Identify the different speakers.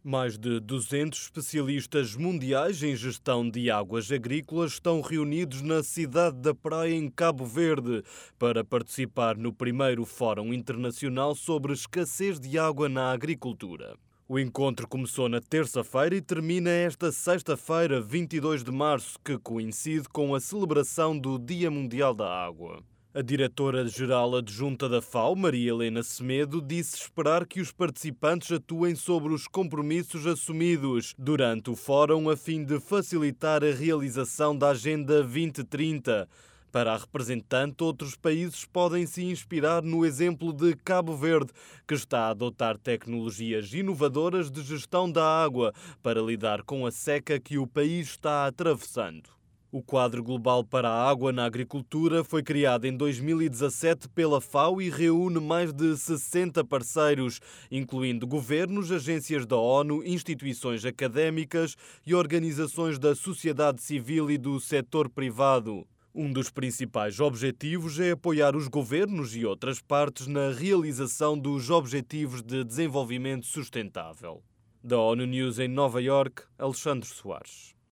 Speaker 1: Mais de 200 especialistas mundiais em gestão de águas agrícolas estão reunidos na cidade da Praia, em Cabo Verde, para participar no primeiro Fórum Internacional sobre Escassez de Água na Agricultura. O encontro começou na terça-feira e termina esta sexta-feira, 22 de março, que coincide com a celebração do Dia Mundial da Água. A diretora-geral adjunta da FAO, Maria Helena Semedo, disse esperar que os participantes atuem sobre os compromissos assumidos durante o fórum a fim de facilitar a realização da Agenda 2030. Para a representante, outros países podem se inspirar no exemplo de Cabo Verde, que está a adotar tecnologias inovadoras de gestão da água para lidar com a seca que o país está atravessando. O Quadro Global para a Água na Agricultura foi criado em 2017 pela FAO e reúne mais de 60 parceiros, incluindo governos, agências da ONU, instituições académicas e organizações da sociedade civil e do setor privado. Um dos principais objetivos é apoiar os governos e outras partes na realização dos Objetivos de Desenvolvimento Sustentável. Da ONU News em Nova Iorque, Alexandre Soares.